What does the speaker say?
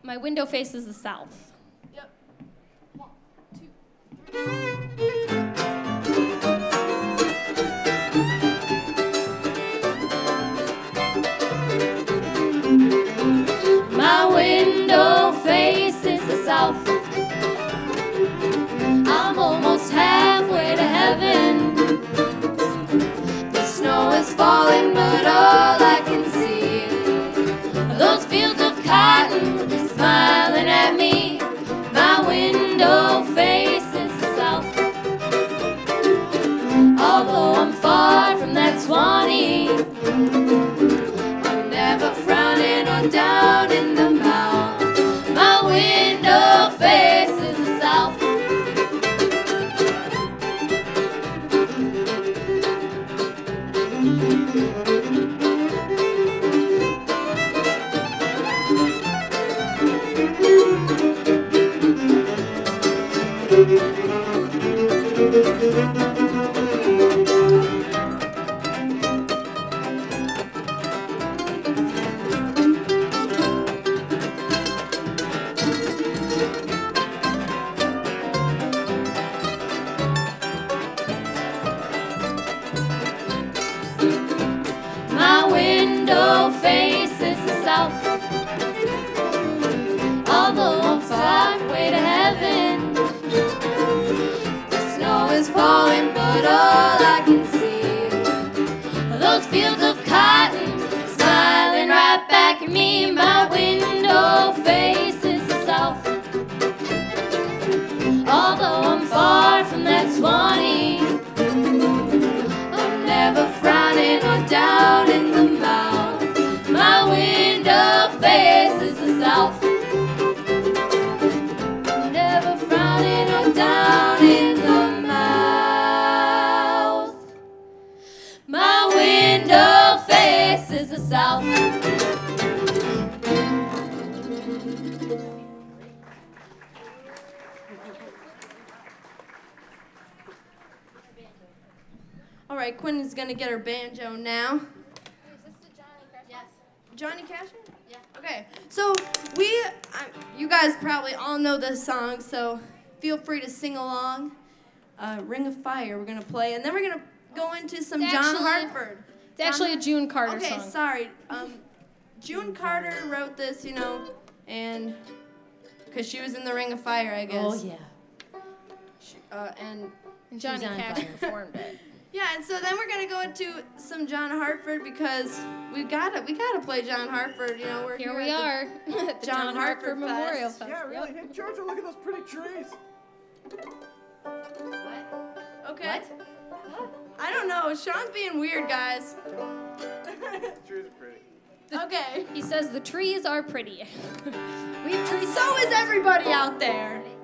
My window faces the south. Yep. 1, 2, 3. My window faces the south. I'm almost halfway to heaven. The snow is falling, but all I can see are those fields of cotton smiling at me. My window faces the south. Although I'm far from that Swanee, I'm never frowning or down in the mouth. My window faces the south. My window faces the south. Although I'm halfway to heaven, the snow is falling, but all I can see are those fields of cotton smiling right back at me. My window faces the south. Although I'm far from that Swanee, I'm never frowning or down in the mouth. My window faces the south. Never frowning or down in the mouth. My window faces the south. All right, Quinn is going to get her banjo now. Is this the Johnny Cash? Yes. Johnny Cash? Yeah. Okay, so you guys probably all know this song, so feel free to sing along. Ring of Fire we're going to play, and then we're going to go into some It's John actually- Hartford. It's actually a June Carter Okay, song. sorry. June Carter wrote this, and because she was in the Ring of Fire, I guess. Oh, yeah. And And Johnny She's on Cash fire. performed it. yeah, and so then we're gonna go into some John Hartford because we gotta play John Hartford. We're Here here we at are at the John Hartford Memorial Fest. Yeah, really. Hey, Georgia, look at those pretty trees. Okay. I don't know. Sean's being weird, guys. Trees are pretty. Okay. He says the trees are pretty. We have trees. So is everybody out there.